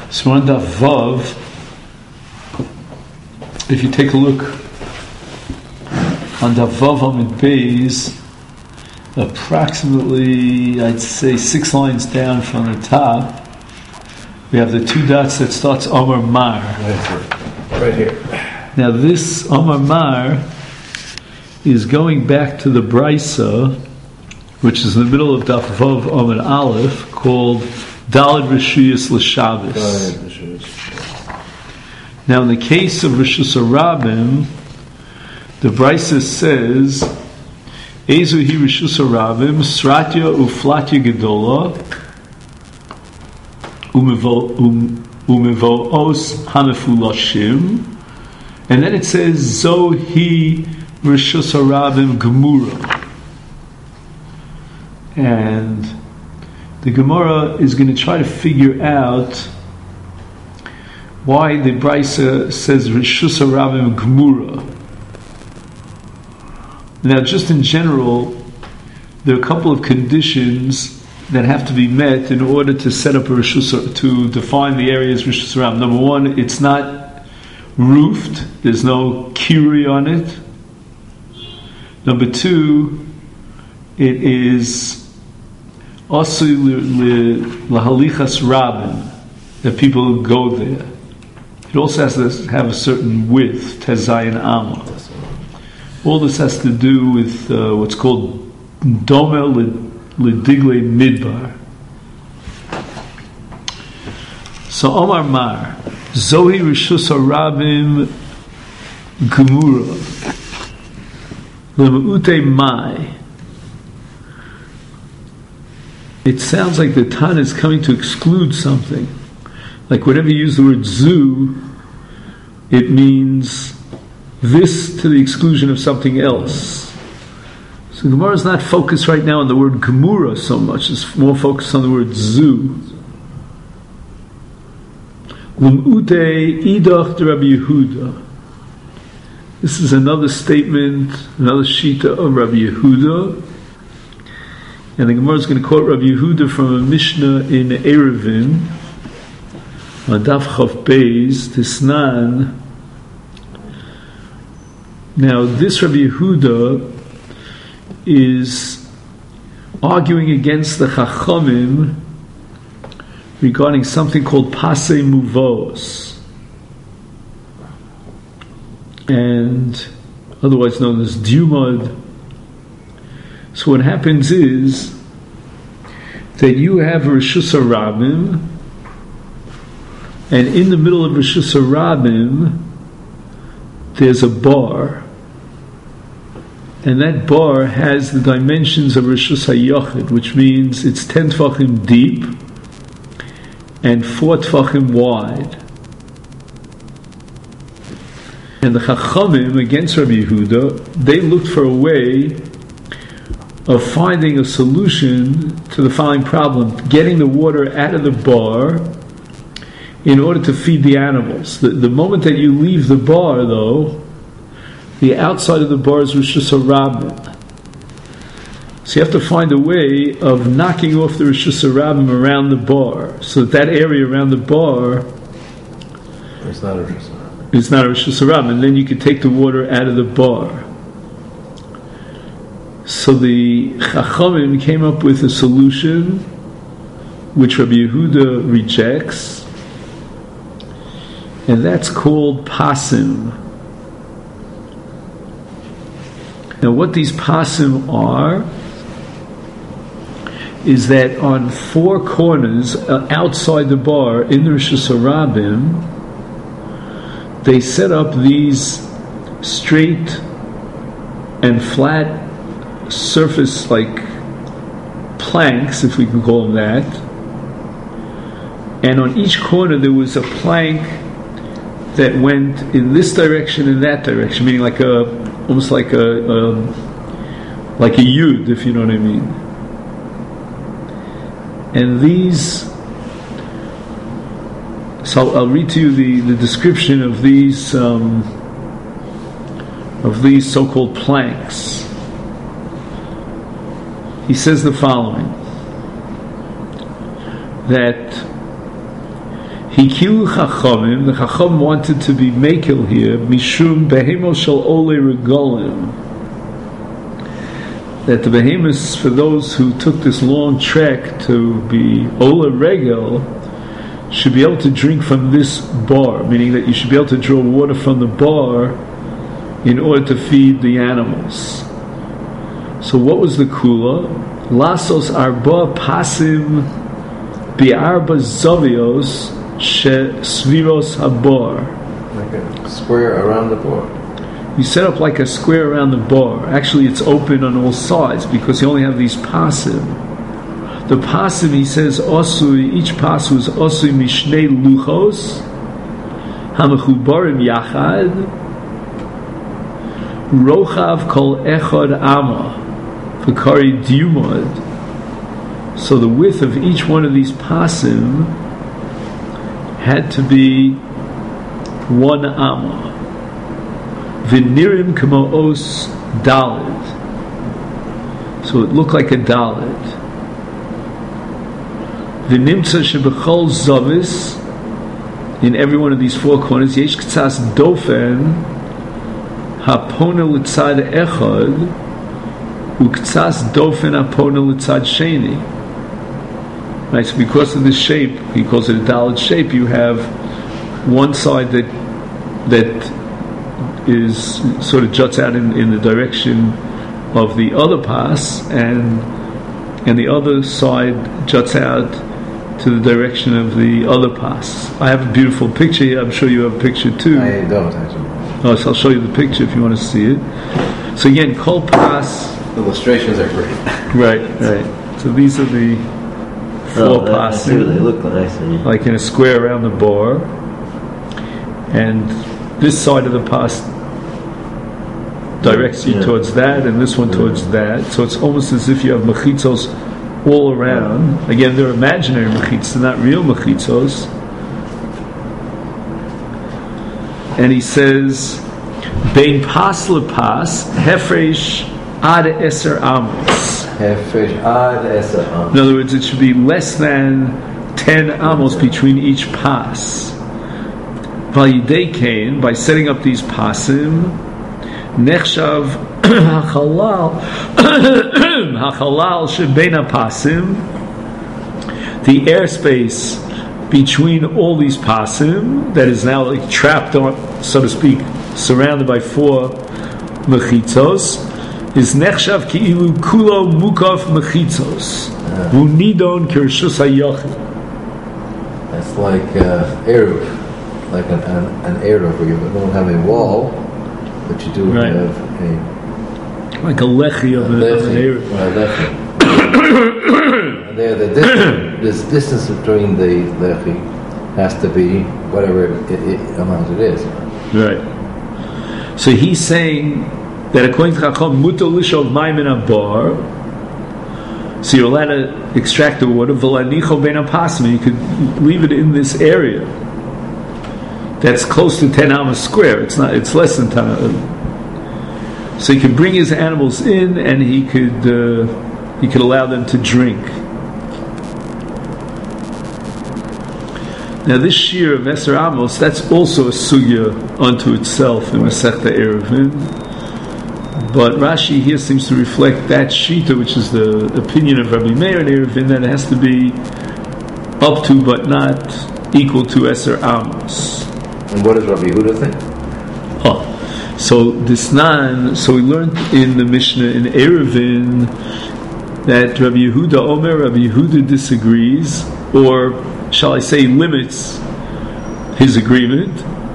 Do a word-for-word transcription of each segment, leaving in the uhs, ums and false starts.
So on Daf Vav, if you take a look on Daf Vav Amid Beis, approximately, I'd say, six lines down from the top, we have the two dots that starts Omar Mar. Right here. Now this Omar Mar is going back to the Brisa, which is in the middle of Daf Vav Amid Aleph, called Daled Rishuyas L'Shabbos. Now in the case of Rishus HaRabim, the Brisa says, Ezu hi Rishus HaRabim, Sratya Uflatya Gedola, Umevo'os Hamefulashim, and then it says, Zo hi Rishus HaRabim Gemura. And the Gemara is going to try to figure out why the Brisa says Rishus HaRabim Gemura. Now, just in general, there are a couple of conditions that have to be met in order to set up a Rishus, to define the area as Rishus HaRabim. Number one, it's not roofed; there's no kiri on it. Number two, it is also lahalichas rabin, that people go there. It also has to have a certain width, tezayin amma. All this has to do with uh, what's called domel ledigle midbar. So Omar Mar, Zohi Rishus HaRabim Gemura Lemeute Mai. It sounds like the Tana is coming to exclude something. Like whenever you use the word zu, it means this to the exclusion of something else. So Gemara is not focused right now on the word Gemura so much, it's more focused on the word zu. L'm'ute idach de Rabbi Yehuda. This is another statement, another shita of Rabbi Yehuda. And the Gemara is going to quote Rabbi Yehuda from a Mishnah in Eruvin, on Daf Chav Beis, Tisnan. Now, this Rabbi Yehuda is arguing against the Chachamim regarding something called Pasei Muvos, and otherwise known as Diumad. So what happens is that you have Rishus HaRabim, and in the middle of Rishus HaRabim there's a bar, and that bar has the dimensions of Rishus HaYachid, which means it's ten tefachim deep and four tefachim wide. And the Chachamim, against Rabbi Yehuda, they looked for a way of finding a solution to the following problem: getting the water out of the bar in order to feed the animals. The, the moment that you leave the bar, though, the outside of the bar is Rishus HaRabim. So you have to find a way of knocking off the Rishus HaRabim around the bar, so that that area around the bar It's not a Rishus HaRabim. It's not a Rishus HaRabim, and then you can take the water out of the bar. So the Chachamim came up with a solution which Rabbi Yehuda rejects, and that's called pasim. Now what these pasim are is that on four corners uh, outside the bar in the Rishus HaRabim, they set up these straight and flat surface like planks, if we can call them that, and on each corner there was a plank that went in this direction and that direction, meaning like a almost like a, a like a yud, if you know what I mean. And these, so I'll, I'll read to you the, the description of these um, of these so-called planks. He says the following, that Hikilu Chachamim, the Chacham wanted to be Mekel here, Mishum Behemo Shal Ole Regalim. That the behemoths, for those who took this long trek to be Ola Regel, should be able to drink from this bar, meaning that you should be able to draw water from the bar in order to feed the animals. So what was the kula? Lasos arba pasim bi'arba zavios she sviros habar. Like a square around the bar. You set up like a square around the bar. Actually, it's open on all sides because you only have these pasim. The pasim, he says, osui, each pasim is osui mishnei luchos, hamachubarim yachad, rochav kol echad ama, v'kari diumad. So the width of each one of these pasim had to be one ama. V'nirim kamo os dalid. So it looked like a dalid. V'nimtza shebechol zavis, in every one of these four corners, yesh k'tzas dofen hapona l'tzad echad u'k'tzas dofen hapona l'tzad sheni. Right, so because of this shape, he calls it a dalid shape, you have one side that that is sort of juts out in, in the direction of the other pas, and and the other side juts out to the direction of the other pas. I have a beautiful picture here. I'm sure you have a picture too. I don't actually. Oh, so I'll show you the picture if you want to see it. So again, kol pas. Illustrations are great. Right, right. So these are the four Oh, that- I pas, see what they look like. I see. like in a square around the bar, and this side of the pas directs you Yeah. towards that, and this one towards that. So it's almost as if you have mechitzos all around. Again, they're imaginary mechitzos, they're not real mechitzos. And he says, "Bein pas lepas hefresh ad eser amos." Hefresh ad eser amos. In other words, it should be less than ten amos between each pas. Vayidei kain, by setting up these pasim, nechshav hachalal hachalal shebein pasim, the airspace between all these pasim that is now like trapped on, so to speak, surrounded by four mechitzos, is nechshav ki'ilu kulo mukaf mechitzos v'nidon kirshus hayochid. That's like uh, Eruv, like an, an, an Eruv where you don't have a wall, but you do Right. have a Like a lechi of, a, of an area. Well, lechi. And there, the distance, this distance between the lechi has to be whatever it, it, amount it is. Right. So he's saying that according to Chacham, mutar lishov mayim in a bar. So you're allowed to extract the water. V'lanicho ben apasim. You could leave it in this area. That's close to ten amos square. It's not. It's less than ten. So he could bring his animals in, and he could uh, he could allow them to drink. Now this shear of Eser Amos, that's also a sugya unto itself in Masechta Eruvin. But Rashi here seems to reflect that shita, which is the opinion of Rabbi Meir in Eruvin, that it has to be up to but not equal to Eser Amos. And what does Rabbi Yehuda think? Oh. So this nan, so we learned in the Mishnah in Eruvin that Rabbi Yehuda Omer, Rabbi Yehuda disagrees, or shall I say limits his agreement.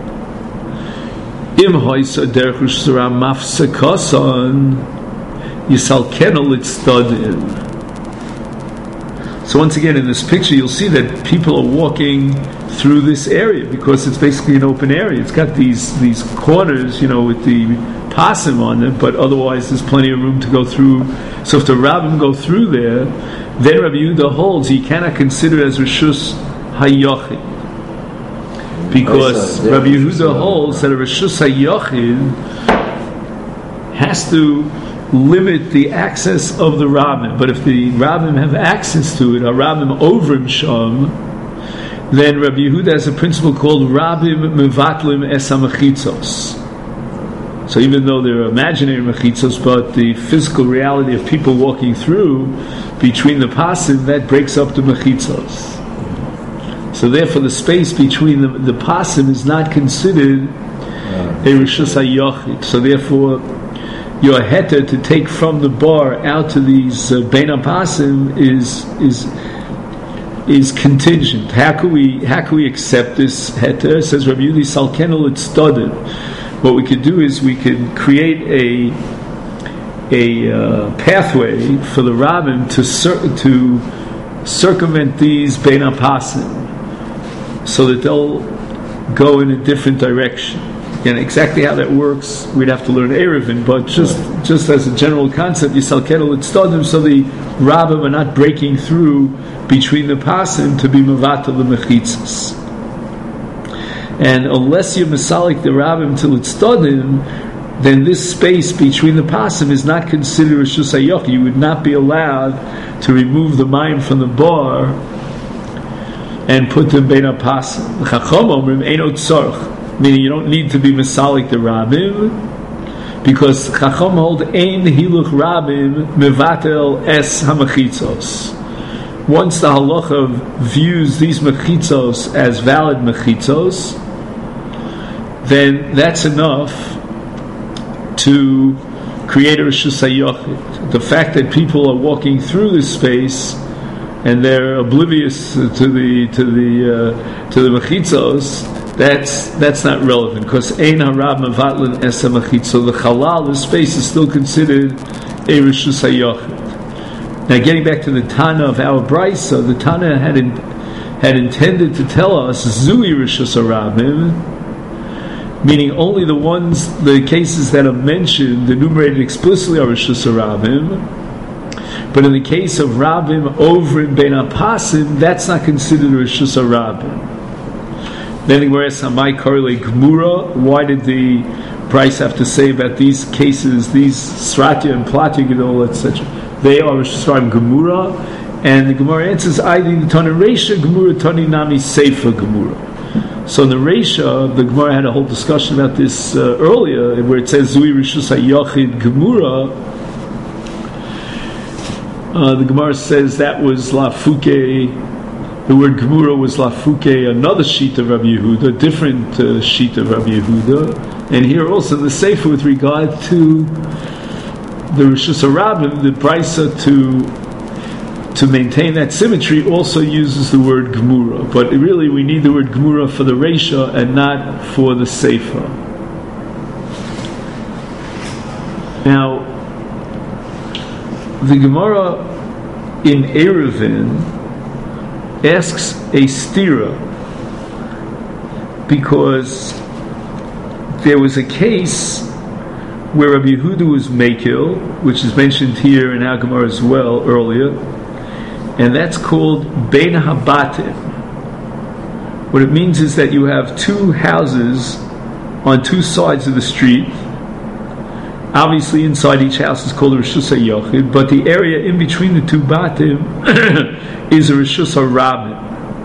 Im hoisa derech u'shara mafsekasan yisalkenu litzdadim. So once again, in this picture, you'll see that people are walking through this area because it's basically an open area. It's got these these corners, you know, with the pasim on them, but otherwise there's plenty of room to go through. So if the rabbim go through there, then Rabbi Yehuda holds he cannot consider it as reshus hayochid, because Oh, so Rabbi yeah, Yehuda so- holds that a reshus hayochid has to limit the access of the rabbim. But if the rabbim have access to it, a rabbim ovrim sham, then Rabbi Yehuda has a principle called Rabim Mevatlim Es HaMechitzos. So even though they're imaginary mechitzos, but the physical reality of people walking through between the pasim, that breaks up the mechitzos. So therefore the space between the, the pasim is not considered a rishus hayochid. So therefore your heter to take from the bar out to these uh, bein pasim is is is contingent. How can we how can we accept this heter? It says Rabbi Yudi Salkenel it's studied. What we could do is we could create a a uh, pathway for the rabbim to cir- to circumvent these bein pasim, so that they'll go in a different direction. And exactly how that works, we'd have to learn Erevin, but just just as a general concept, Yisal Kedel Itzodim, so the rabbim are not breaking through between the pasim to be mevatel the mechitzas. And unless you're misalik the rabbim till it's studim, then this space between the pasim is not considered rishus hayochid. You would not be allowed to remove the mayim from the bar and put them bein pasim. Chacham omrim eino tzorch, meaning you don't need to be misalik the rabbim, because Chacham hold ein hiluch rabbim mevatel es hamechitzos. Once the halacha views these mechitzos as valid mechitzos, then that's enough to create a rishus hayochid. The fact that people are walking through this space and they're oblivious to the to the uh, to the mechitzos, that's that's not relevant, because ein harab mevatlin es hamechitzo. The halal, the space, is still considered a rishus hayochid. Now, getting back to the Tana of our Brisa, the Tana had in, had intended to tell us Zui Rishus HaRabim, meaning only the ones, the cases that are mentioned, enumerated explicitly, are Rishus HaRabim. But in the case of Rabim over in Bein HaPasim, that's not considered Rishus HaRabim. Then the Gemara asks, Amai Korele Gemura, why did the Brisa have to say about these cases, these Sratya and Platya Gedol, et cetera? They are Rishus HaRabim Gemura, and the Gemara answers, I the Tana Reisha Gemura, Tani Nami Seifa Gemura. So in the Reisha, the Gemara had a whole discussion about this uh, earlier, where it says Zui Rishus HaYachid Gemura. Uh, the Gemara says that was Lafuke. The word Gemura was Lafuke, another sheet of Rabbi Yehuda, a different uh, sheet of Rabbi Yehuda. And here also the Seifa with regard to the Rishus HaRabim, the Brisa, to to maintain that symmetry, also uses the word Gemura. But really we need the word Gemura for the Reisha and not for the Seifa. Now, the Gemara in Erevin asks a stira, because there was a case where Rabbi Yehuda was Mekil, which is mentioned here in our Gemara as well earlier, and that's called Bein HaBatim. What it means is that you have two houses on two sides of the street. Obviously inside each house is called a Rishus HaYachid, but the area in between the two Batim is a Rishus HaRabim.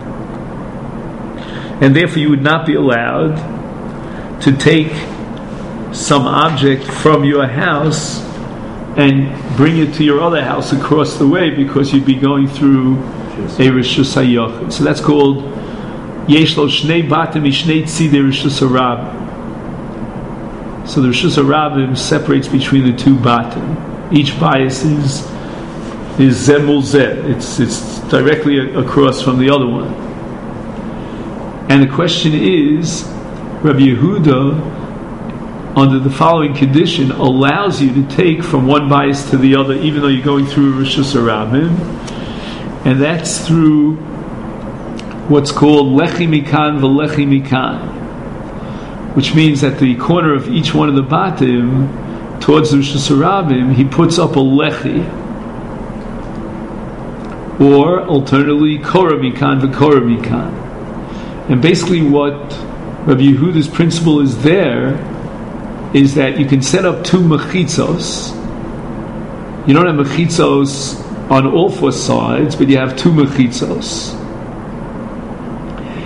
And therefore you would not be allowed to take some object from your house and bring it to your other house across the way, because you'd be going through a Rishus HaYachid. So that's called Yesh Lo Shnei Batim Mishnei Tzidei Rishus HaRabim. So the Rishus HaRabim separates between the two Batim. Each bias is is Zemul Zeh. It's it's directly across from the other one. And the question is, Rabbi Yehuda, under the following condition, allows you to take from one bias to the other, even though you're going through Rishus HaRabim, and that's through what's called Lechi Mikan V'Lechi Mikan, which means at the corner of each one of the Batim, towards the Rishus HaRabim, he puts up a Lechi, or alternatively Korah Mikan V'Korah Mikan. And basically what Rabbi Yehuda's principle is there is that you can set up two mechitzos. You don't have mechitzos on all four sides, but you have two mechitzos.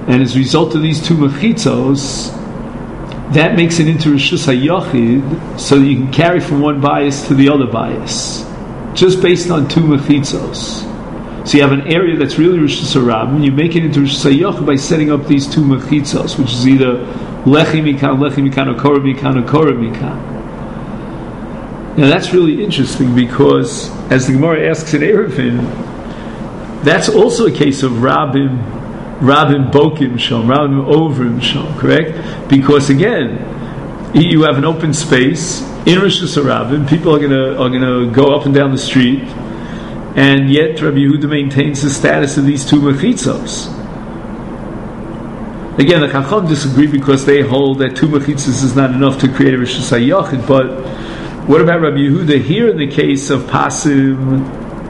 and as a result of these two mechitzos, that makes it into Rishus HaYachid, so that you can carry from one bias to the other bias, just based on two mechitzos. So you have an area that's really Rishus HaRabim, and you make it into Rishus HaYachid by setting up these two mechitzos, which is either Lechi Mikan, Lechi Mikan, or Korah Mikan, or Korah Mikan. Now that's really interesting, because as the Gemara asks in Eruvin, that's also a case of Rabim, Rabim Bokim Shom, Rabim Ovrim Shom, correct? Because again, you have an open space in Rishus HaRabim, people are gonna are gonna go up and down the street, and yet Rabbi Yehuda maintains the status of these two mechitzos. Again, the Chacham disagree because they hold that two mechitzos is not enough to create a Rishus HaYachid, but what about Rabbi Yehuda here in the case of Pasim?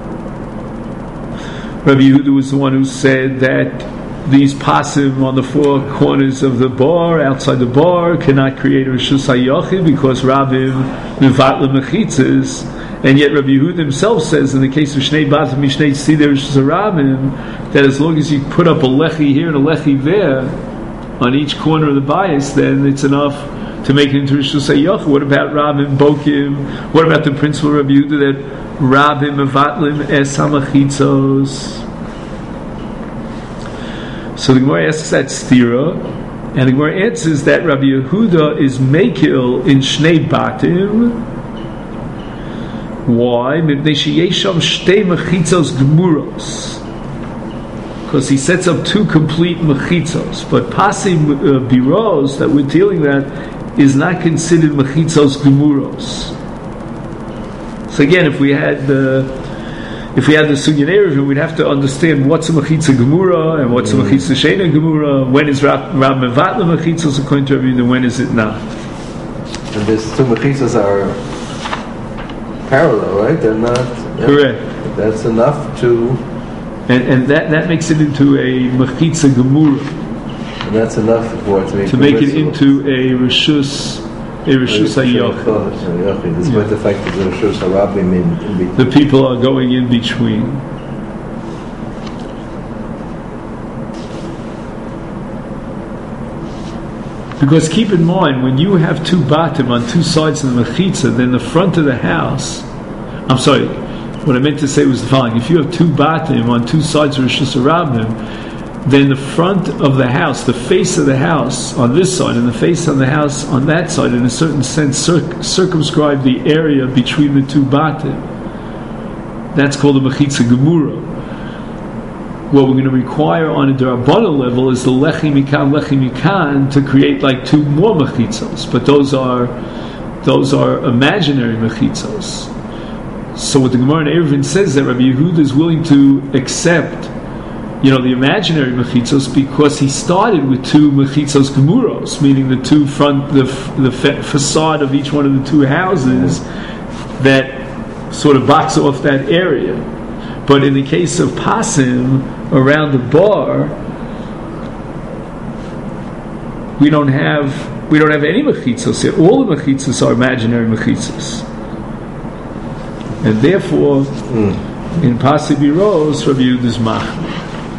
Rabbi Yehuda was the one who said that these Pasim on the four corners of the bar, outside the bar, cannot create a Rishus HaYachid because Rabim Mivatla Mechitzas, and yet Rabbi Yehuda himself says in the case of Shnei Batim Mishnei Tzidei Rishus HaRabim that as long as you put up a Lechi here and a Lechi there on each corner of the bias, then it's enough to make it into Rishus HaYachid. What about Rabim Bokim? What about the principle of Rabbi Yehuda that Rabim Mevatlim Es HaMachitzos? So the Gemara asks that stira, and the Gemara answers that Rabbi Yehuda is Mekil in Shnei Batim. Why? Because he sets up two complete mechitzos, but pasim uh, biros that we're dealing with is not considered mechitzos gemuros. So again, if we had the if we had the Sugyan Eruvin, we'd have to understand what's a mechitza gemura and what's mm. a mechitza sheina gemura. When is Rab Mevatla mechitzos according to Rabbi Yehuda, when is it not? And these two mechitzos are parallel, right? They're not. Yeah, correct. That's enough to. And, and that, that makes it into a mechitza gemura. And that's enough for it to make, to make it into a rishus, a rishus HaYachid. Despite yeah. the fact that the rishus HaRabim in, in between. The people are going in between. Because keep in mind, when you have two batim on two sides of the mechitza, then the front of the house, I'm sorry, what I meant to say was the following: if you have two batim on two sides of Rishus HaRabim, then the front of the house, the face of the house on this side, and the face of the house on that side, in a certain sense, circ- circumscribe the area between the two batim. That's called a mechitza gemura. What we're going to require on a D'Rabbanan level is the lechi mikan, lechi mikan to create like two more mechitzos, but those are those are imaginary mechitzos. So what the Gemara in Eruvin says that Rabbi Yehuda is willing to accept, you know, the imaginary mechitzos because he started with two mechitzos gemuros, meaning the two front, the the fa- facade of each one of the two houses that sort of box off that area. But in the case of pasim around the bar, we don't have we don't have any mechitzos here. All the mechitzos are imaginary mechitzos. And therefore, mm. in Pasuk Biros, Rabbi Yehuda is machmir.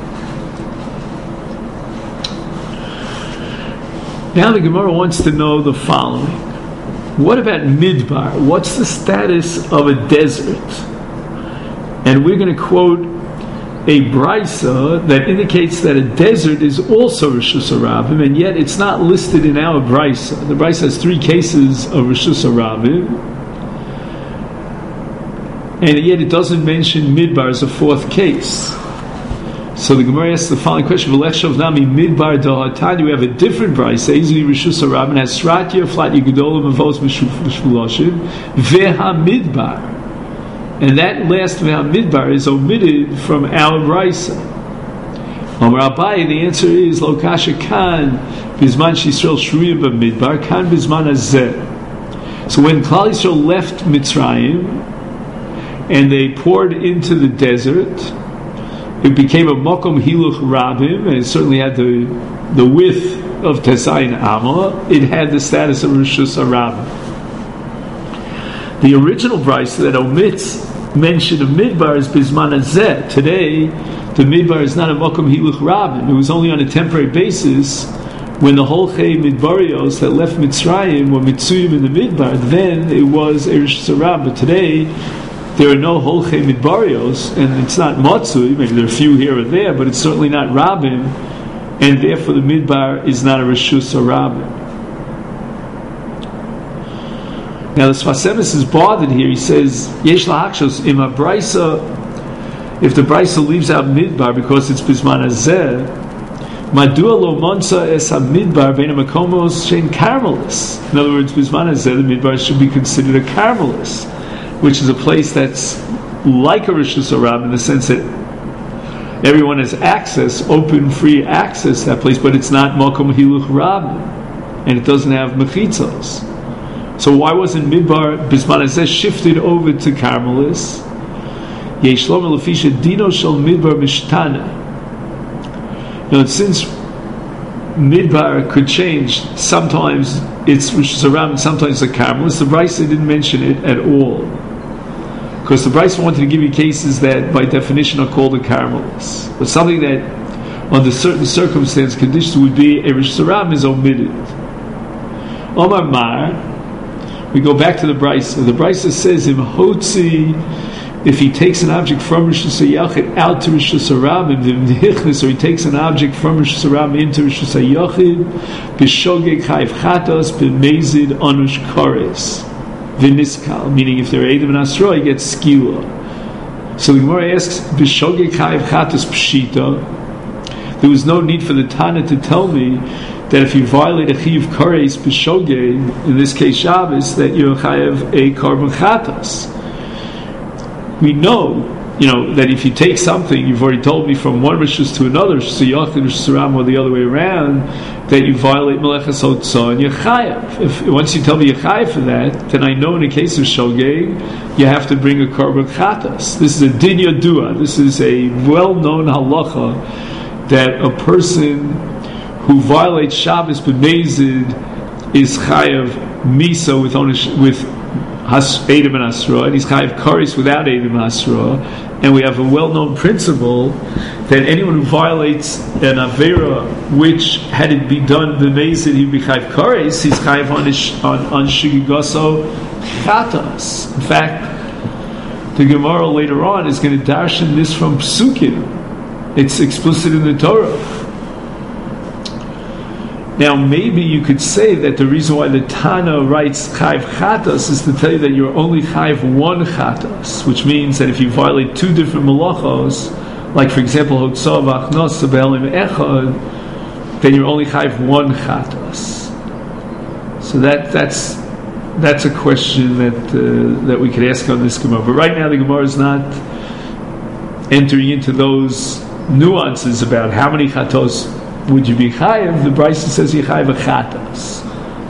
Now the Gemara wants to know the following: what about midbar? What's the status of a desert? And we're going to quote a brisa that indicates that a desert is also Rishus HaRabim, and yet it's not listed in our brisa. The brisa has three cases of Rishus HaRabim, and yet it doesn't mention Midbar as a fourth case. So the Gemara asks the following question: V'lechshav nami Midbar dahatani. We have a different brisa, easily Rishus HaRabim, has Sratya, Flatya, Gedolim, Avos, Mishvulashim, Veha Midbar. And that last Midbar is omitted from our brisa. Amar Abaye, the answer is Lo kasha kan bizman Yisrael shruya b'Midbar kan bizman hazeh. So when Klal Yisrael left Mitzrayim and they poured into the desert, it became a Mokom Hiluch Rabim, and it certainly had the the width of Tesayin Amma. It had the status of Rishus HaRabim. The original brisa that omits mention of Midbar is Bizman Hazeh. Today, the Midbar is not a Mokum Hiluch Rabin. It was only on a temporary basis when the whole Chei Midbarios that left Mitzrayim were Mitzuyim in the Midbar. Then it was Eresh Sarab. But today there are no whole Chei Midbarios, and it's not Matzui. Maybe there are a few here or there, but it's certainly not Rabin, and therefore the Midbar is not a Reshus or Rabin. Now the Sfas Emes is bothered here. He says, Yesh lahakshos im a Braisa, if the Braisa leaves out Midbar because it's Bizman Hazeh, Madua lo monsa es ha-Midbar bein ha-makomos shein Carmelis. In other words, Bizman Hazeh, the Midbar should be considered a Carmelis, which is a place that's like a Rishus Harab in the sense that everyone has access, open, free access to that place, but it's not Mokom Hiluch Rabin, and it doesn't have mechitzos. So why wasn't Midbar Bizman Hazeh shifted over to Carmelis? Yeshlom elafisha dino shel Midbar mishtana. Now, since Midbar could change, sometimes it's Rishus Harab and sometimes it's a Carmelis, the Brisa didn't mention it at all, because the Brisa wanted to give you cases that by definition are called a Carmelis, but something that under certain circumstance conditions would be a Rishus Harab is omitted. Omar Mar, we go back to the Brisa. The Brisa says, "Im hotzi," if he takes an object from Rishus HaYachid out to Rishus Harabim, or he takes an object from Rishus Harabim into Rishus HaYachid, b'shogeg chayv chatos b'mezid anush kores v'niskal, meaning if they're Eidim and Asra, he gets skila. So the Gemara asks, b'shogeg chayv chatos pshita. There was no need for the Tana to tell me that if you violate a chiv kares b'shogeg, in this case Shabbos, that you're chayav a korban chatos. We know, you know, that if you take something, you've already told me, from one rishus to another, Rishus HaYachid, Rishus Harabim, or the other way around, that you violate Meleches Hotzah and you're chayav. If once you tell me you're chayav for that, then I know in the case of shogeg, you have to bring a korban chatos. This is a din yadua. This is a well-known halacha that a person who violates Shabbos b'mezid is chayav misa with onish, with Eidim and Asra, and he's chayav kares without Eidim and Asra. And we have a well-known principle that anyone who violates an avera, which had it be done b'mezid, he'd be chayav kares. He's chayav on on shigigaso chatas. In fact, the Gemara later on is going to darshan this from Psukim. It's explicit in the Torah. Now, maybe you could say that the reason why the Tana writes chayv chatas is to tell you that you're only chayv one chatas, which means that if you violate two different malachos, like for example hotzah v'achnos be'elim echad, then you're only chayv one chatas. So that that's that's a question that uh, that we could ask on this Gemara. But right now the Gemara is not entering into those nuances about how many chatos would you be chayav. The Brisa says you chayav a chatos.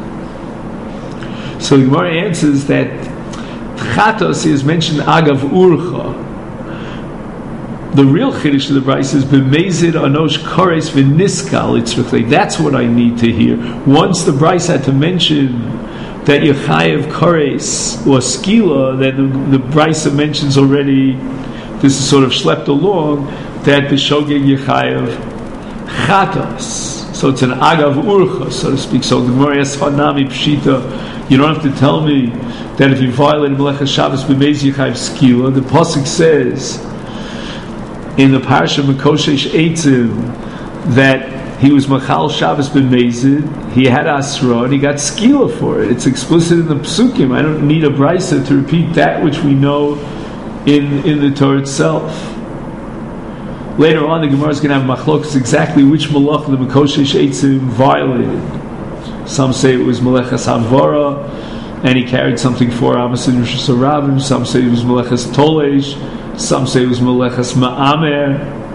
So the Gemara answers that chatos is mentioned agav urcha. The real chiddush of the Brisa is b'mezid anosh kores v'niskal itzrichlei. That's what I need to hear. Once the Brisa had to mention that you chayav kores or skila, that the, the Brisa mentions already. This is sort of schlepped along that b'shogeg you chayav chatos. So it's an agav urcha, so to speak. So the Gemara asks Hanami Pshita, you don't have to tell me that if you violate Meleches Shabbos b'mezid chayav skila. The pasuk says in the parasha Mekoshesh Eitzim that he was machal Shabbos b'mezid, he had asra, and he got skila for it. It's explicit in the psukim. I don't need a brisa to repeat that which we know in in the Torah itself. Later on, the Gemara is going to have machlokas exactly which malach the Mekoshesh Eitzim violated. Some say it was Meleches Havara, and he carried something for Amos and Rishus Harabim. Some say it was Meleches Tolesh. Some say it was Meleches Ma'amer.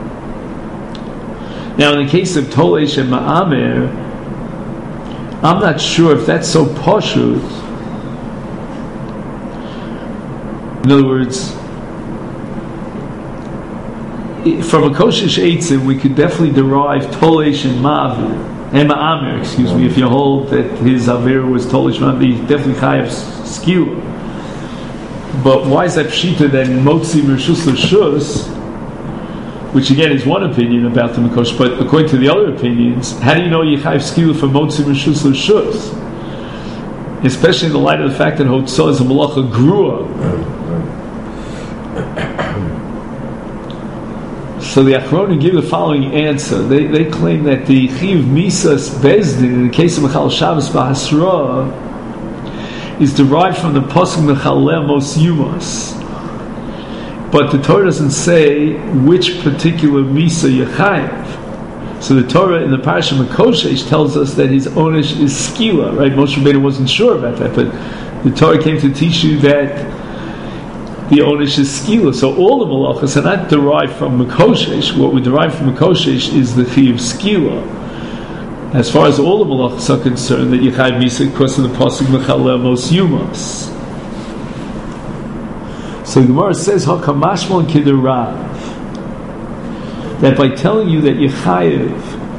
Now, in the case of Tolesh and Ma'amer, I'm not sure if that's so poshut. In other words, from a Koshesh Eitzim, we could definitely derive Tolesh and Ma'avir, and Ma'amer, excuse me, if you hold that his Avir was Tolesh Ma'avir, definitely Chayav Skila. But why is that Pshita that Motzi Mershus L'Shus, which again is one opinion about the Mekosh, but according to the other opinions, how do you know you chayv skila for Motzi Rishus L'Rishus? Especially in the light of the fact that Hotzah is a Malacha Grua. So the Achronim give the following answer. They they claim that the Chiv Misas Bezdin, in the case of Mechal Shabbos B'Hasra, is derived from the Pasuk Mechalel Mos Yumas. But the Torah doesn't say which particular Misa Yechayev. So the Torah in the Parasha Mekoshesh tells us that his onish is skila, right? Moshe Rabbeinu wasn't sure about that, but the Torah came to teach you that the onish is skila. So all the malachas are not derived from Mekoshesh. What we derive from Mekoshesh is the chi of skila. As far as all the malachas are concerned, that Yechayev Misa because of the pasuk Mechalel Mos Yumas. So the Gemara says Hakamashmon Kidder Rav, that by telling you that Yechayev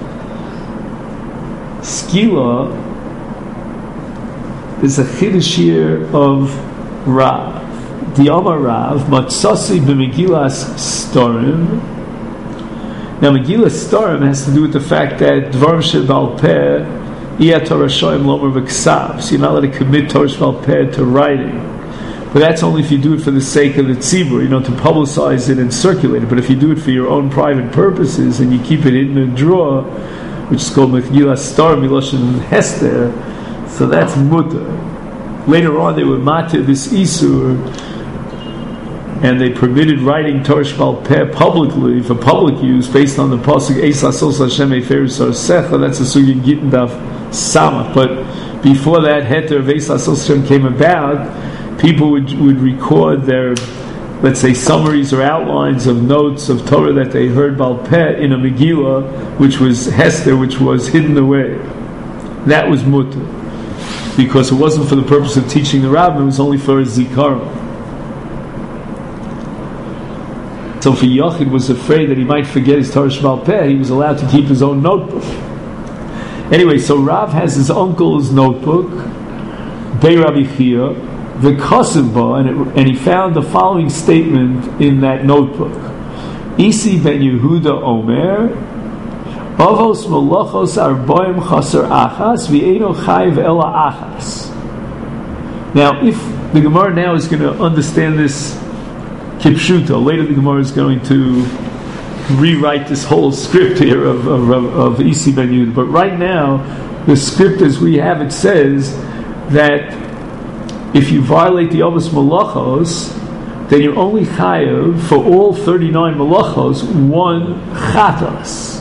skila is a chiddush here of Rav. The Amar Rav Matzasi b'Megillas Storim. Now Megillas Storim has to do with the fact that Dvarim Shebal Peh Iyat Torah Shoyim Lomer V'Ksav. So you're not allowed to commit Torah Shebal Peh to writing. But that's only if you do it for the sake of the tzibur, you know, to publicize it and circulate it. But if you do it for your own private purposes and you keep it in a drawer, which is called Megillas Storim Miloshin Hester, so that's mutter. Later on, they were matir this isur, and they permitted writing Torah Shebal Peh publicly for public use based on the pasuk Eis Lasos Hashem Eferus Arsecha. That's a sugya Gittin Daf Samach. But before that heter of Eis Lasos Hashem came about, people would would record their, let's say, summaries or outlines of notes of Torah that they heard Bal Peh in a Megillah, which was Hester, which was hidden away. That was mutter, because it wasn't for the purpose of teaching the rabbin; it was only for a zikaron. So if a Yochid was afraid that he might forget his Torah Shebal Peh, he was allowed to keep his own notebook. Anyway, so Rav has his uncle's notebook, Bei Rabbi Chia, the Kosivba, and, and he found the following statement in that notebook: Isi ben Yehuda Omer, Avos Malachos Arboim Chaser Achas V'Eino Chayv Ela Achas. Now, if the Gemara now is going to understand this Kipshuta, later the Gemara is going to rewrite this whole script here of of, of, of Isi ben Yehuda. But right now, the script as we have it says that if you violate the Avos Malachos, then you're only chayav for all thirty-nine malachos one chatas.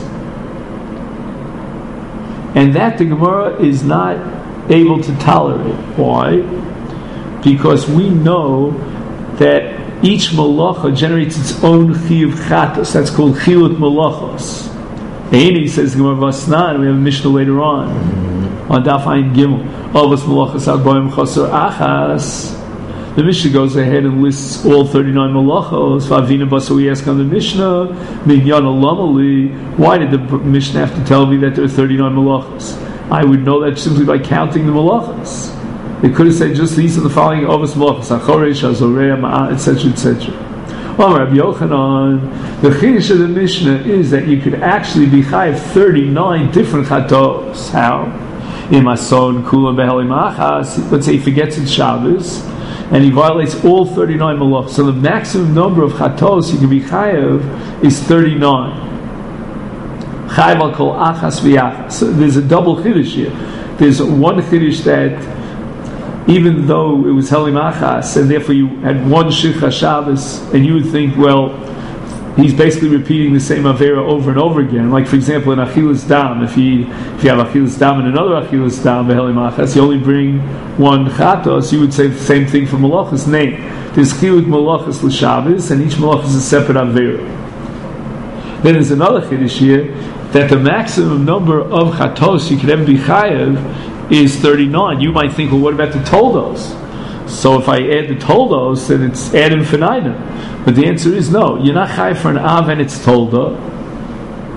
And that the Gemara is not able to tolerate. Why? Because we know that each malacha generates its own chiyuv chatas. That's called chiyut malachos. Eini says the Gemara Vasnan. We have a Mishnah later on on Daf Ayin Gimel. Avos malachos arboim chaser achas. The Mishnah goes ahead and lists all thirty-nine malachos. V'avina basa, we ask on the Mishnah, minyan alamali, why did the Mishnah have to tell me that there are thirty-nine malachos? I would know that simply by counting the malachos. They could have said just these are the following avos malachos, achoresh, azoreya, ma'ah, et cetera, et cetera. Well, Rabbi Yochanan, the chiddush of the Mishnah is that you could actually be chayav thirty-nine different chatos. How? Imason kula behelim achas. Let's say he forgets it's Shabbos, and he violates all thirty-nine malachos. So the maximum number of chatos he can be chayav is thirty-nine. Chayav al kol achas v'achas. So there's a double chiddush here. There's one chiddush that even though it was helim achas, and therefore you had one shikha Shabbos, and you would think, well, he's basically repeating the same avera over and over again. Like, for example, in achilas dam, if he if you have achilas dam and another achilas dam behelim achas, you only bring one chatos. You would say the same thing for malachas. Nay, there's chiluk malachas l'Shabbos, and each malachas is a separate avera. Then there's another chiddush here that the maximum number of chatos you could ever be chayav is thirty-nine. You might think, well, what about the toldos? So if I add the toldos, then it's ad infinitum. But the answer is no. You're not chayav for an av and it's tolda.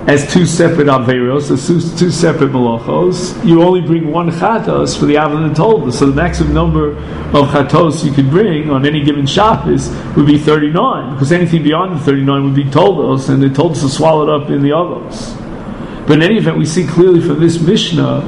as two separate averos, as two, two separate malachos. You only bring one chatos for the avon and tolda. So the maximum number of chatos you could bring on any given Shabbos would be thirty-nine, because anything beyond the thirty-nine would be toldos, and the toldos are swallowed up in the avos. But in any event, we see clearly from this Mishnah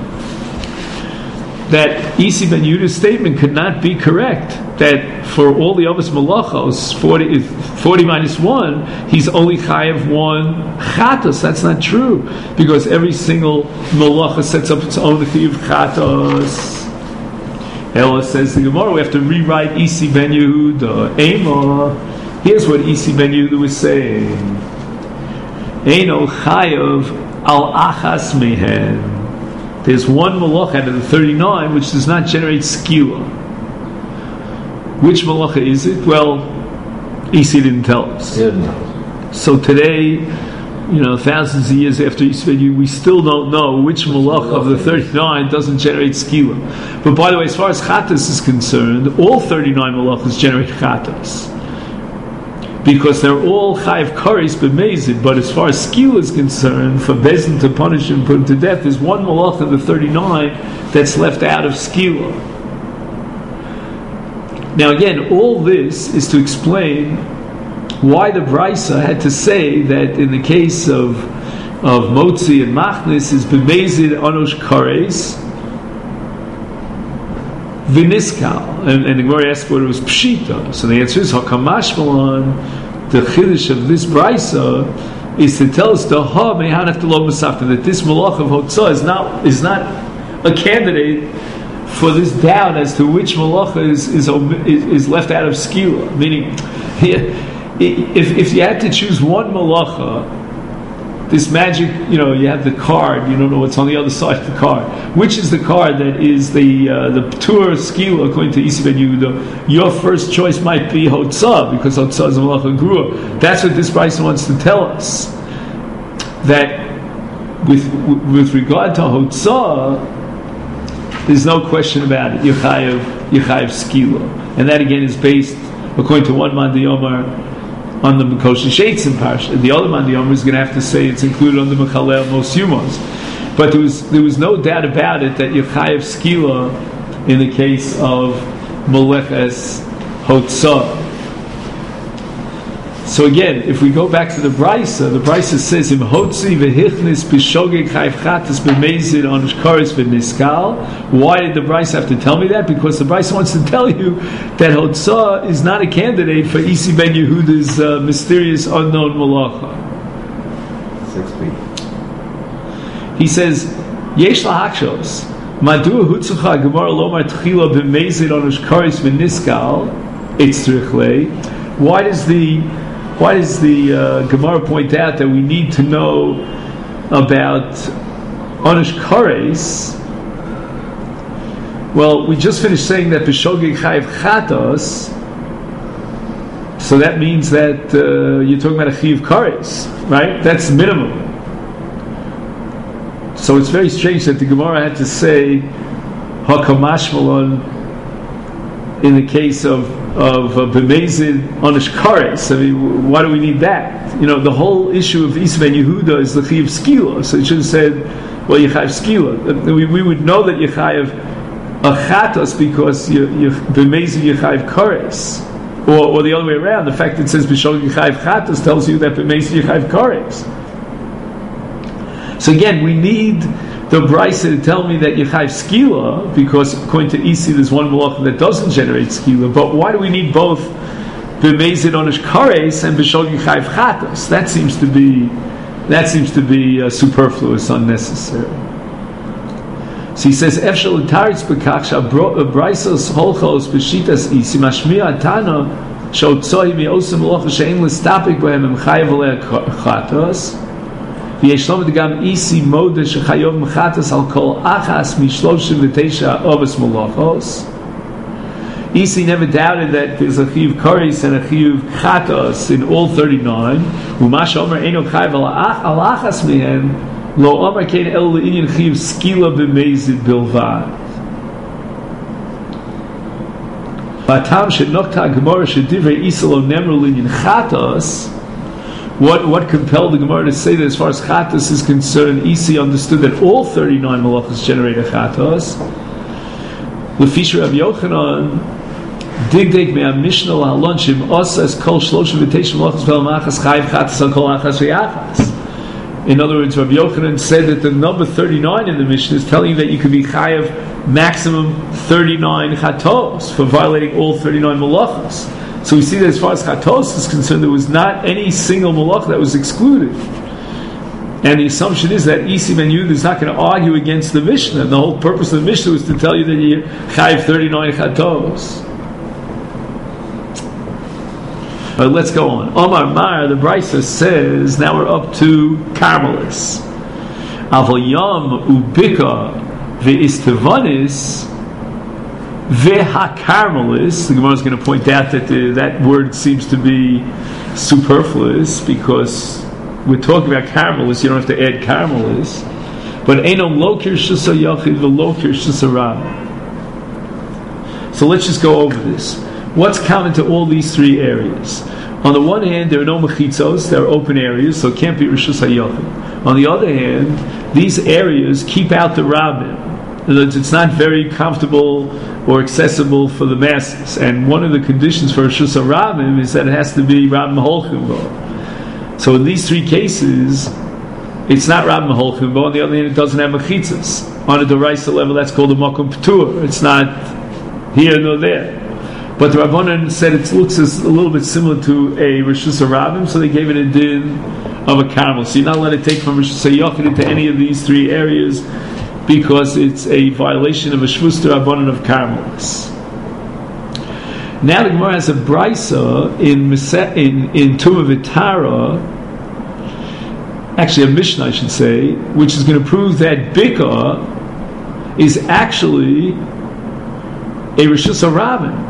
that Isi ben Yehuda's statement could not be correct, that for all the Avos Malachos, forty, forty minus one, he's only chayav one chatos. That's not true, because every single Malacha sets up its own chiyuv chatos. Ella says the Gemara, we have to rewrite Isi ben Yehuda. Ema, here's what Isi ben Yehuda was saying. Eino chayav al achas mehen. There's one malach out of the thirty-nine which does not generate skila. Which malacha is it? Well, Isi didn't tell us. Yeah. So today, you know, thousands of years after Isi, we still don't know which malach of the thirty-nine doesn't generate skila. But by the way, as far as chatas is concerned, all thirty-nine malachas generate chatas, because they're all chayiv kares b'mezid. But as far as skila is concerned, for Bezdin to punish him, put him to death, there's one malach of the thirty-nine that's left out of skila. Now again, all this is to explain why the Brisa had to say that in the case of of Motzi and Machnis is b'mezid anosh kares v'niskal, and, and the Gemara asked what it was pshita. So the answer is hakamash malan. The chiddush of this brisa is to tell us the ha mehanach the lo masafta, that this malach of hotzah is not is not a candidate for this doubt as to which malacha is is, is left out of skila. Meaning, if if you had to choose one malacha, this magic, you know, you have the card, you don't know what's on the other side of the card. Which is the card that is the uh, the Ptur Skila, according to Isi ben Yehuda? Your first choice might be Hotzah, because Hotzah is a Malacha Grua. That's what this Bryson wants to tell us. That with with regard to Hotzah, there's no question about it. Yechayev, Yechayev Skila. And that again is based, according to one man, the Omar, on the Mekosha Sheitzim Parsha. The other man, the Omer, is going to have to say it's included on the Mechalel Mos Yumos. But there was there was no doubt about it that Yechayev Skila in the case of Meleches Hotzah. So again, if we go back to the Brisa, the Brisa says Im Hotzi v'hichnis b'shogeg chayiv chatas b'mezid on kares v'niskal. Why did the Brisa have to tell me that? Because the Brisa wants to tell you that Hotzah is not a candidate for Isi ben Yehuda's uh, mysterious unknown malacha. Six feet. He says, Yesh lahakshos madua hutzucha gemara lomar tchila b'mezid on kares v'niskal itzrichlei. Why does the Why does the uh, Gemara point out that we need to know about Onish Kares? Well, we just finished saying that B'shogeg Chayiv Chatos, so that means that uh, you're talking about a Chayiv Kares, right? That's minimum. So it's very strange that the Gemara had to say Hakamash Malon in the case of of uh, b'mezid onish kares. I mean, why do we need that? You know, the whole issue of Isi ben Yehuda is the chiyuv skila. So it should have said, well, yechayev skila. We, we would know that yechayev a chatos because b'mezid yechayev kares, or or the other way around. The fact that it says b'shogeg yechayev chatos tells you that b'mezid yechayev kares. So again, we need the Brisa to tell me that Yechayev Skila, because according to Isi there's one malacha that doesn't generate Skila. But why do we need both B'mezid Onish Kares and B'shogeg Yechayev Chatos? That seems to be that seems to be uh, superfluous, unnecessary. So he says, Efshel Taritz B'kach Braisos Holchos B'shitas Isi Mashmiya Tana Shotzoi Mi'osim Malacha She'en L'stapik B'hem Em Chayev Alei Chatos. Yeshlom Degam Isi Mode Shechayov Mechatas Al Kol Achas Mishloshim V'Teisha Ovos Malachos. Isi never doubted that there's a Chiyuv Kares and a Chiyuv Chatos in all thirty-nine. Umash Omer Eino Chayev Al Achas Mihen Lo Omer Kein El Le'inyan Chiyuv Skila B'Mezid Bilvad. Batam Shenokta Gemara Shedivrei Isi Lo Nemru Le'inyan Chatos What what compelled the Gemara to say that as far as chatos is concerned, Isi understood that all thirty-nine malachos generate a chatos. L'fisher Rav Yochanan, digdek me'am mishnah l'halonshim osas kol shloshim v'teishim malachos v'lamachas chayiv chatos al kol achas v'yachas. In other words, Rav Yochanan said that the number thirty-nine in the Mishnah is telling you that you could be chayav maximum thirty-nine chatos for violating all thirty-nine malachos. So we see that as far as chatos is concerned, there was not any single malach that was excluded. And the assumption is that Isi ben Yehuda is not going to argue against the Mishnah. The whole purpose of the Mishnah was to tell you that you chayav thirty-nine chatos. But let's go on. Omar Mar, the Brisa says, now we're up to Carmelis. Aval yam ubika ve'istevanis veha-Carmelis. The Gemara is going to point out that the, that word seems to be superfluous because we're talking about Carmelis. You don't have to add Carmelis. But Einom lo kirshus ha'yachid v'lo kirshus ha'rab. So let's just go over this. What's common to all these three areas? On the one hand, there are no mechitzos, there are open areas, so it can't be Rishus HaYachid. On the other hand, these areas keep out the rabbim. In other words, it's not very comfortable or accessible for the masses. And one of the conditions for Rishus HaRabbim is that it has to be Rabbim Holchim Bo. So in these three cases, it's not Rabbim Holchim Bo. On the other hand, it doesn't have mechitzos. On a Doraisa level, that's called a Makom P'tur. It's not here nor there. But the Rabbanan said it looks as a little bit similar to a Rishus HaRabbim, so they gave it a din of a Carmel. So you're not allowed to take from Rishus HaYachid into any of these three areas because it's a violation of a Shvus Rabbanan of Carmelis. Now the Gemara has a Brisa in in in Tumah V'Tara, actually a Mishnah I should say, which is going to prove that Bika is actually a Rishus HaRabbim.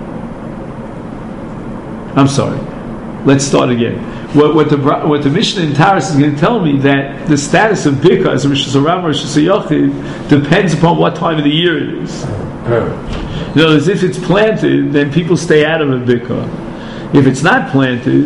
I'm sorry. Let's start again. What, what the what the Mishnah in Taras is going to tell me that the status of Bika as a Rishus HaRabbim or Rishus HaYachid depends upon what time of the year it is. In other words, if it's planted, then people stay out of a Bika. If it's not planted,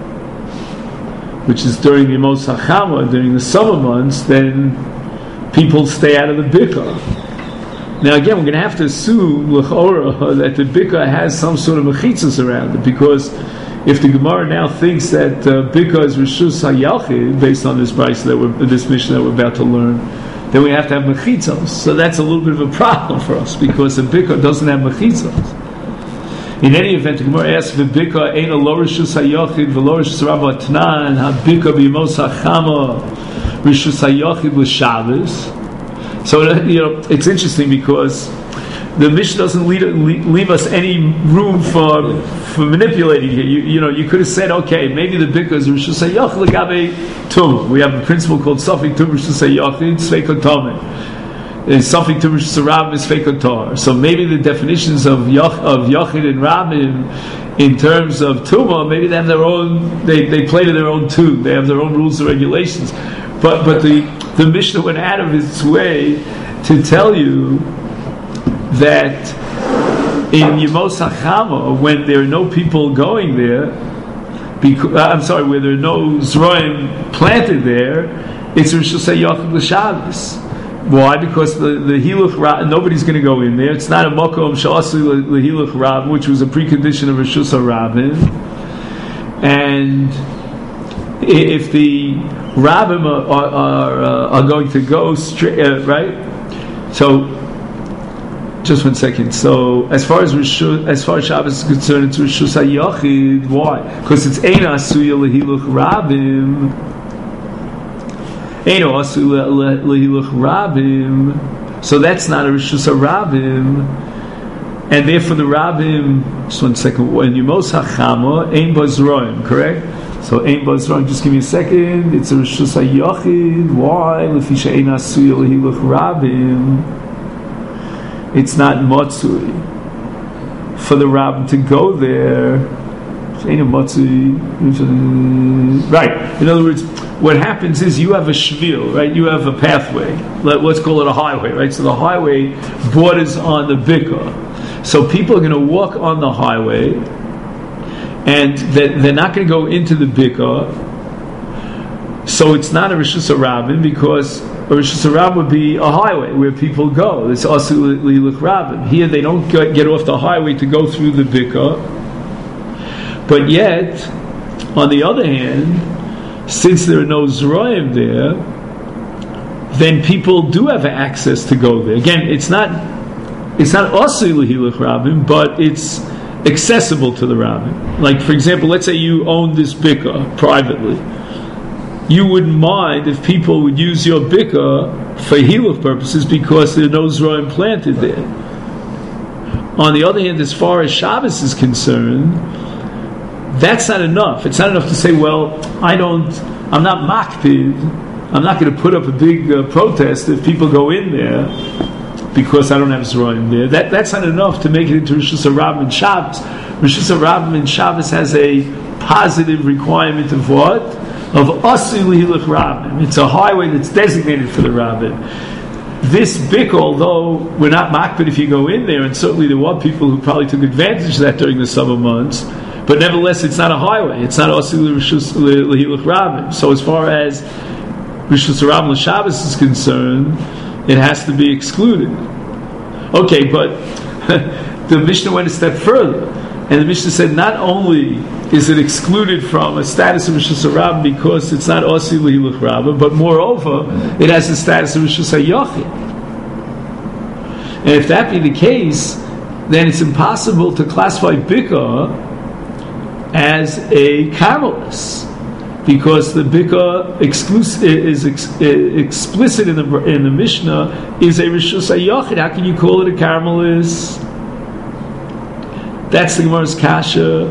which is during the Yemos HaChama, during the summer months, then people stay out of the Bika. Now again, we're going to have to assume l'chora that the bika has some sort of mechitzas around it, because if the Gemara now thinks that uh, bika is rishus hayachid based on this brisa that we're, this Mishnah that we're about to learn, then we have to have mechitzos. So that's a little bit of a problem for us because the bika doesn't have mechitzos. In any event, the Gemara asks, "V'bika eina lo rishus hayachid v'lo rishus rabba tnan habika b'yemos hachama rishus hayachid l'shabbos." So you know, it's interesting because the Mishnah doesn't lead, leave us any room for for manipulating here. You, you know, you could have said, okay, maybe the bika is Rishus HaYachid l'gabe tum. We have a principle called Safik tum Rishus HaYachid Sveikot Tameh. Safik tum Rishus HaRabbim is Sveikot Tar. So maybe the definitions of Yach, of Yachid and Rabbim in terms of Tumah, maybe they have their own. They they play to their own tune. They have their own rules and regulations. But but the the Mishnah went out of its way to tell you that in Yemos HaChama, when there are no people going there, because, uh, I'm sorry, where there are no Zroim planted there, it's Rishus HaYachid l'Shabbos. Why? Because the, the Hiluch Rab, nobody's going to go in there. It's not a Makom Sha'asu l'Hiluch Rab, which was a precondition of Rishus HaRabbim. And if the Rabbim are, are, are, uh, are going to go straight, uh, right? So, just one second. So, as far as Rishus, as far as Shabbos is concerned, it's Rishus HaYachid. Why? Because it's Eina Asuya Lehiluch Rabbim. Eina Asuya Lehiluch Rabbim. So that's not a Rishus HaRabbim. And therefore the Rabbim, just one second, when Yemos HaChama, Ein Bazroim, correct? So Ein Bazroim, just give me a second. It's a Rishus HaYachid. Why? Lefisha Eina Asuya Lehiluch Rabbim. It's not Matsui. For the Rabbim to go there, right. In other words, what happens is you have a shvil, right? You have a pathway. Let's call it a highway, right? So the highway borders on the bika. So people are going to walk on the highway, and they're not going to go into the bika, So it's not a Rishus HaRabim because a Rishus HaRabim would be a highway where people go. It's also Liluch Rabim. Here they don't get off the highway to go through the Bika. But yet, on the other hand, since there are no Zroim there, then people do have access to go there. Again, it's not it's not also Liluch Rabim, but it's accessible to the Rabim. Like, for example, let's say you own this Bika privately. You wouldn't mind if people would use your bika for hiluch purposes because there are no zroim planted there. On the other hand, as far as Shabbos is concerned, that's not enough. It's not enough to say, well, I don't, I'm not makpid, I'm not going to put up a big uh, protest if people go in there because I don't have zroim there. That, that's not enough to make it into Rishus HaRabim and Shabbos. Rishus HaRabim and Shabbos has a positive requirement of what? Of Asi Liluch Rabim. It's a highway that's designated for the Rabim. This Bik, although we're not makpid if you go in there, and certainly there were people who probably took advantage of that during the summer months, but nevertheless it's not a highway. It's not Asi Liluch Rabim. So as far as Rishus HaRabim L'Shabbos is concerned, it has to be excluded. Okay, but the Mishnah went a step further. And the Mishnah said not only is it excluded from a status of Rishus HaRabim because it's not Osi Liluch Rabim, but moreover, it has the status of Rishus HaYochid. And if that be the case, then it's impossible to classify Bika as a Carmelis, because the Bika exclus- is ex- explicit in the in the Mishnah is a Rishus HaYochid. How can you call it a Carmelis? That's the Gemara's kasha.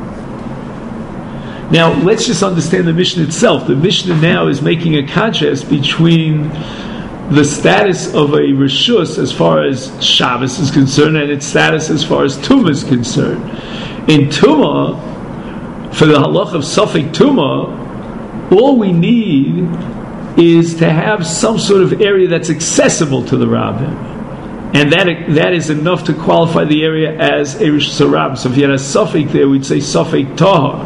Now, let's just understand the Mishnah itself. The Mishnah now is making a contrast between the status of a Rishus as far as Shabbos is concerned and its status as far as Tumah is concerned. In Tumah, for the halach of Safek Tumah, all we need is to have some sort of area that's accessible to the Rabbim. And that that is enough to qualify the area as a Rishus HaRabim. So if you had a suffix there, we'd say Safek Tahar.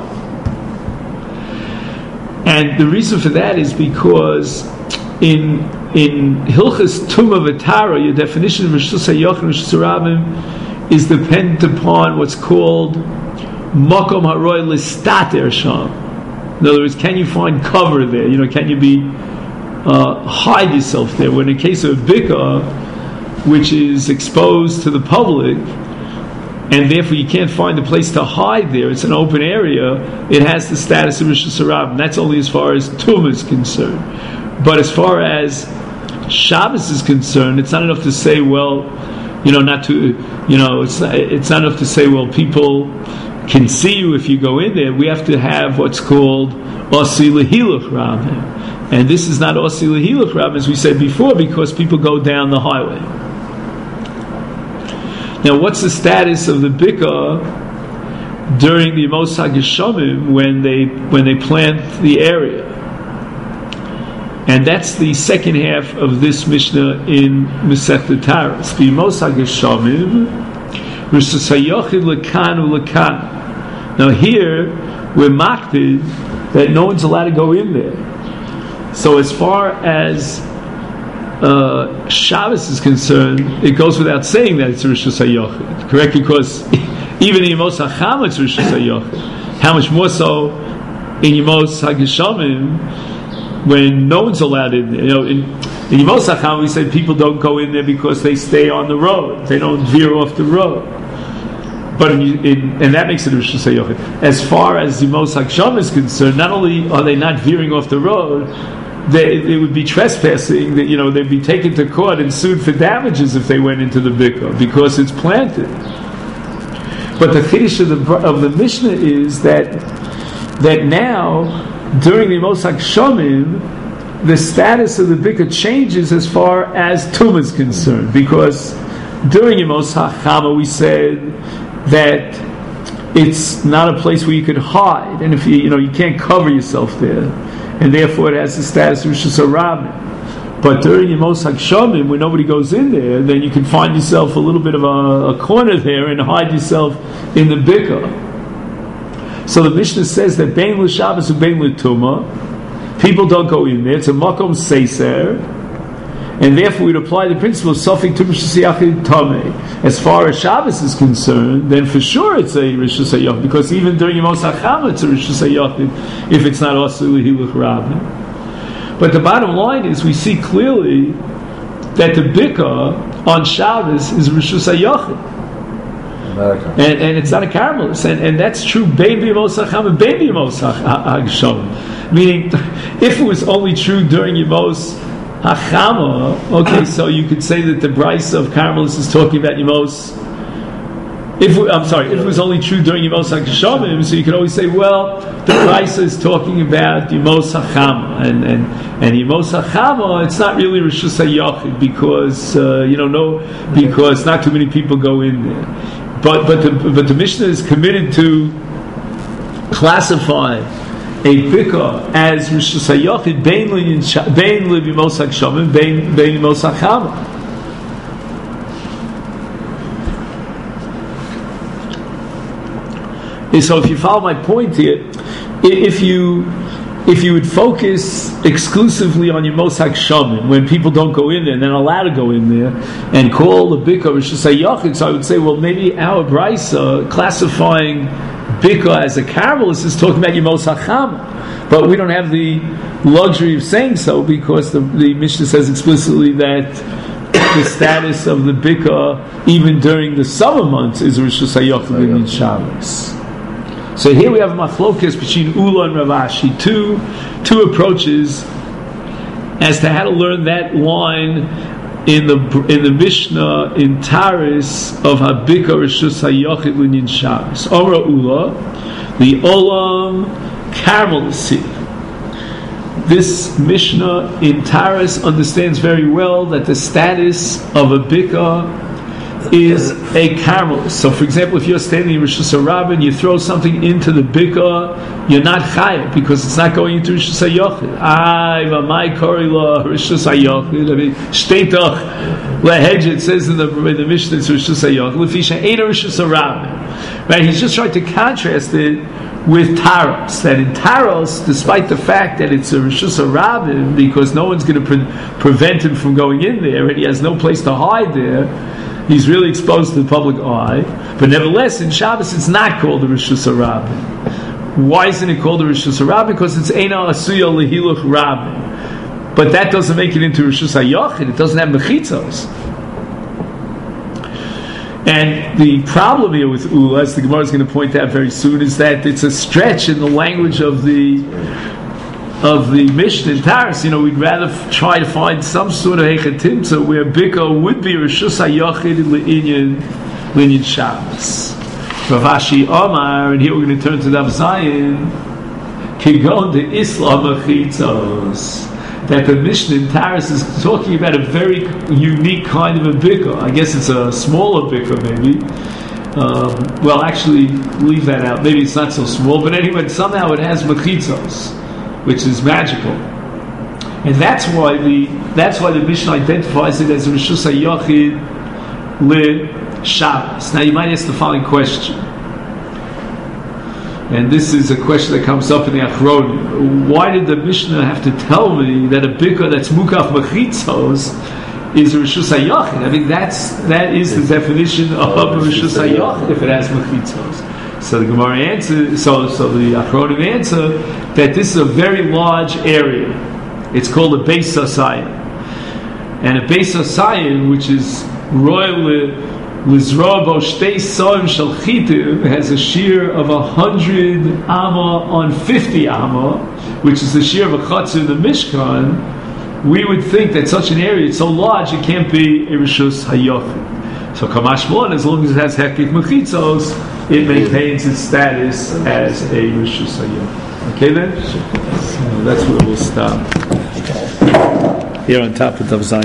And the reason for that is because in in Hilchas Tumah V'Tara, your definition of Rishus HaYochid and Rishus HaRabim is dependent upon what's called Makom Haroy Listater Sham. In other words, can you find cover there? You know, can you be uh, hide yourself there? When in the case of Bika, which is exposed to the public, and therefore you can't find a place to hide there, it's an open area, it has the status of Rishus HaRabim. That's only as far as Tumah is concerned. But as far as Shabbos is concerned, it's not enough to say, well, you know, not to, you know, it's not, it's not enough to say, well, people can see you if you go in there. We have to have what's called Osi Lihiluch Rabim. And this is not Osi Lihiluch Rabim, as we said before, because people go down the highway. Now, what's the status of the Bika during the Yemos HaGeshamim when they when they plant the area? And that's the second half of this Mishnah in Masechta Taras. The Yemos HaGeshamim, Rishus HaYochid lekan ulekan. Now here we're makpid that no one's allowed to go in there. So as far as Uh, Shabbos is concerned, it goes without saying that it's a Rishus HaYochid, correct? Because even in Yemos HaChama it's Rishus HaYochid. How much more so in Yemos HaGeshamim when no one's allowed in there? You know, in, in Yemos HaChama we said people don't go in there because they stay on the road, they don't veer off the road. But in, in, and that makes it a Rishus HaYochid. As far as Yemos HaGeshamim is concerned, not only are they not veering off the road, They, they would be trespassing. That, you know, they'd be taken to court and sued for damages if they went into the Bika because it's planted. But the chiddush of the of the Mishnah is that that now during the Yemos HaGeshamim, the status of the Bika changes as far as Tumah is concerned, because during Yemos HaChama we said that it's not a place where you could hide, and if you you know you can't cover yourself there. And therefore it has the status of Rishus HaRabim. But during Yemos HaGeshamim, when nobody goes in there, then you can find yourself a little bit of a, a corner there and hide yourself in the Bika. So the Mishnah says that Bein L'Shabbos and Bein L'Tumah, People don't go in there. It's a makom seiser, and therefore we'd apply the principle of sofik to Rishus Hayachid Tameh. As far as Shabbos is concerned, then for sure it's a Rishus Hayachid, because even during Yemos HaChama it's a Rishus Hayachid if it's not also Lehiluch Rabin. But the bottom line is we see clearly that the Bika on Shabbos is Rishus Hayachid. And, and it's not a caramelist, and, and that's true. Baby Yemos HaChama, baby Yemos HaGshom. Meaning, if it was only true during Yemos HaChama, okay, so you could say that the Brisa of caramelist is talking about Yemos. If we, I'm sorry, if it was only true during Yemos HaGshomim, so you could always say, well, the Brisa is talking about Yemos HaChama, and and and Yemos HaChama, it's not really Rishus Hayachid because uh, you know no, because not too many people go in there. But but the but the Mishnah is committed to classify a bika as Rishus Hayachid bein bein Yemos HaGshomim bein bein Yemos HaChama. So if you follow my point here, if you if you would focus exclusively on Yemos HaGshomim, when people don't go in there and they're not allowed to go in there, and call the bika Rishus Hayachid, so I would say, well, maybe our brisa classifying bika as a caramelist is talking about Yemos HaChama, but we don't have the luxury of saying so because the, the Mishnah says explicitly that the status of the bika even during the summer months is Rishus Hayachid in Shabbos. So here we have a machlokes between Ula and Rav Ashi, two two approaches as to how to learn that line in the in the Mishnah in Taris of Habika Rishus Hayachid Linyan Shabbos. Omra Ula, the Olam Karmelisi. This Mishnah in Taris understands very well that the status of a bika is a carmelist. So, for example, if you're standing in Rishus Harabah and you throw something into the bika, you're not chayav because it's not going into Rishus Hayachid. Ay, v'may kori la Rishus Hayachid. I mean, shteitach lehedge. It says in the in the Mishnah it's Rishus Hayachid. Lefisha ain't a Rishus Harabah. Right? He's just trying to contrast it with Taros. That in Taros, despite the fact that it's a Rishus Harabah, because no one's going to pre- prevent him from going in there, and he has no place to hide there. He's really exposed to the public eye, but nevertheless, in Shabbos, it's not called the Rishus Harabah. Why isn't it called the Rishus Harabah? Because it's Eina Asuya Lehiluch Rabin. But that doesn't make it into Rishus Hayachid. It doesn't have mechitzos. And the problem here with Ula, as the Gemara is going to point out very soon, is that it's a stretch in the language of the of the Mishnah in Taris. You know, we'd rather f- try to find some sort of hechatimta where bika would be Rishus Hayachid Le'inyan Le'inyan Shabbos. Rav Ashi Omar, and here we're going to turn to Dav Zayin, Kigon de Islam Mechitzos, that the Mishnah in Taris is talking about a very unique kind of a bika. I guess it's a smaller bika, maybe. Um, well, actually, leave that out. Maybe it's not so small, but anyway, somehow it has mechitzos, which is magical, and that's why the that's why the Mishnah identifies it as a Rishus Hayachid Le Shabbos. Now, you might ask the following question, and this is a question that comes up in the Achronim: why did the Mishnah have to tell me that a bika that's mukaf mechitzos is a Rishus Hayachid? I mean, that's that is the definition of a Rishus Hayachid if it has mechitzos. So the Gemara answer, so so the Achronim answer that this is a very large area. It's called a Beis Hasayin, and a Beis Hasayin, which is royal Lizra Bo Shtei Soim Shel Chitiv, has a shear of a hundred amma on fifty amma, which is the shear of a chatzir in the Mishkan. We would think that such an area, it's so large, it can't be a Rishus Hayachid. So Kamash Malon, as long as it has Hekik Mechitzos, it maintains its status as a Rishus Hayachid. Okay then? So that's where we'll stop. Here on top of Dav Zayin.